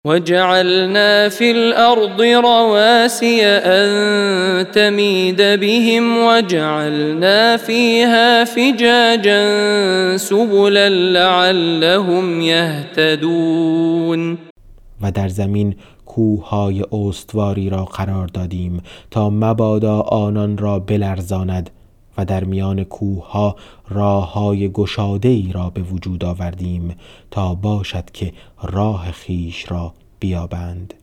وجعلنا في الأرض رواسي أن تميد بهم وجعلنا فيها فجاجا سبلا لعلهم يهتدون. و در زمین کوههای استواری را قرار دادیم تا مبادا آنان را بلرزاند و در میان کوهها راههای گشاده‌ای را به وجود آوردیم تا باشد که راه خویش را بیابند.